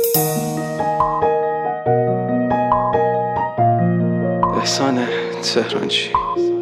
احسان تهرانچی.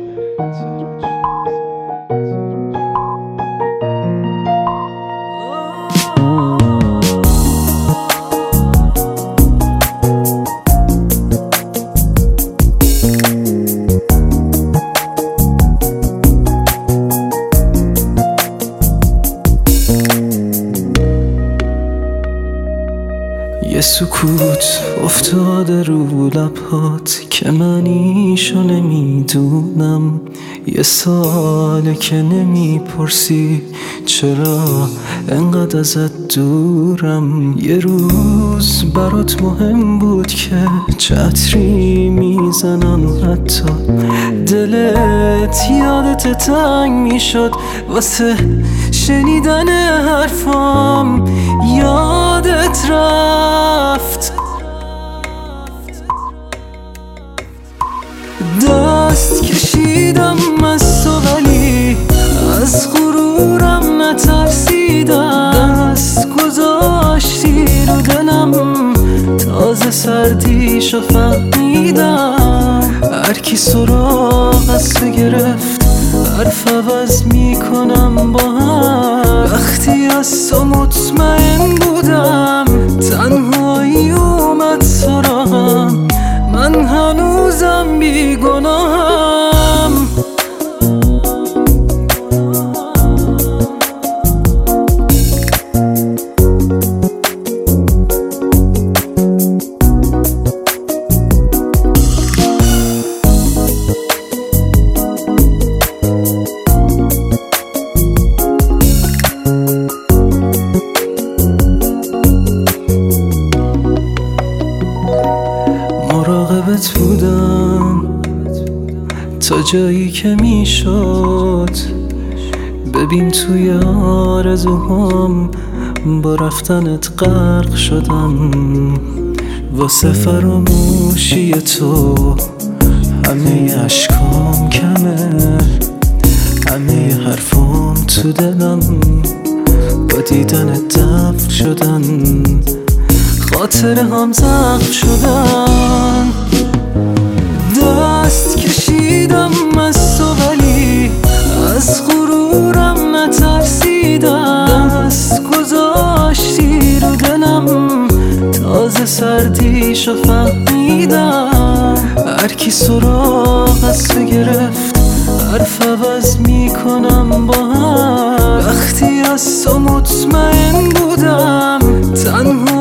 یه سکوت افتاده رو لبات که منیشو نمیدونم. یه ساله که نمیپرسی چرا انقدر ازت دورم. یه روز برات مهم بود که چه عطری میزنم، حتی دلت یادت تنگ میشد واسه شنیدن حرفام. یادت رفت دست کشیدم از تو ولی از غرورم نترسیدم. دست گذاشتی رو دلم تازه سردیشو فهمیدم. هرکی سراغ از تو گرفت حرف عوض میکنم با هم. وقتی از تو مطمئن بودم تنهایی اومد سراغم. من هنوزم بیگناهم. مراقبت بودم تا جایی که میشد. ببین توی آرزوهام با رفتنت غرق شدم. واسه فراموشی تو همه اشکام کمه. همه حرفام تو دلم با دیدنت دفن شدن. خاطره هم زخم شدن. دست کشیدم از تو ولی از غرورم نترسیدم. دست گذاشتی رو دلم تازه سردیشو فهمیدم. هرکی سراغ از تو گرفت حرف عوض میکنم با هم. وقتی از تو مطمئن بودم تنها